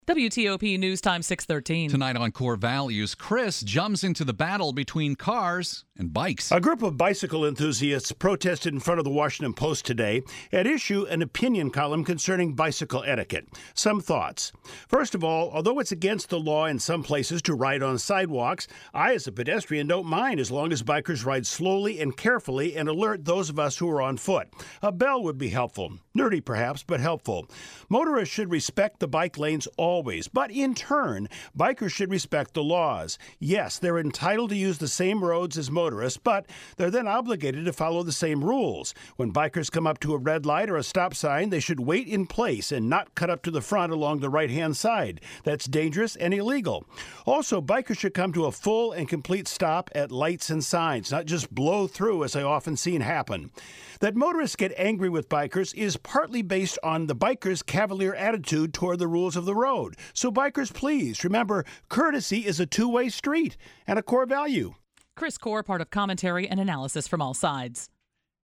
WTOP News Time 6:13. Tonight on Core Values, Chris jumps into the battle between cars and bikes. A group of bicycle enthusiasts protested in front of the Washington Post today. At issue, an opinion column concerning bicycle etiquette. Some thoughts. First of all, although it's against the law in some places to ride on sidewalks, I as a pedestrian don't mind as long as bikers ride slowly and carefully and alert those of us who are on foot. A bell would be helpful. Nerdy perhaps, but helpful. Motorists should respect the bike lanes always, but in turn, bikers should respect the laws. Yes, they're entitled to use the same roads as motorists, but they're then obligated to follow the same rules. When bikers come up to a red light or a stop sign, they should wait in place and not cut up to the front along the right-hand side. That's dangerous and illegal. Also, bikers should come to a full and complete stop at lights and signs, not just blow through as I often seen happen. That motorists get angry with bikers is partly based on the bikers' cavalier attitude toward the rules of the road. So bikers, please remember, courtesy is a two-way street and a core value. Chris Core, part of commentary and analysis from all sides.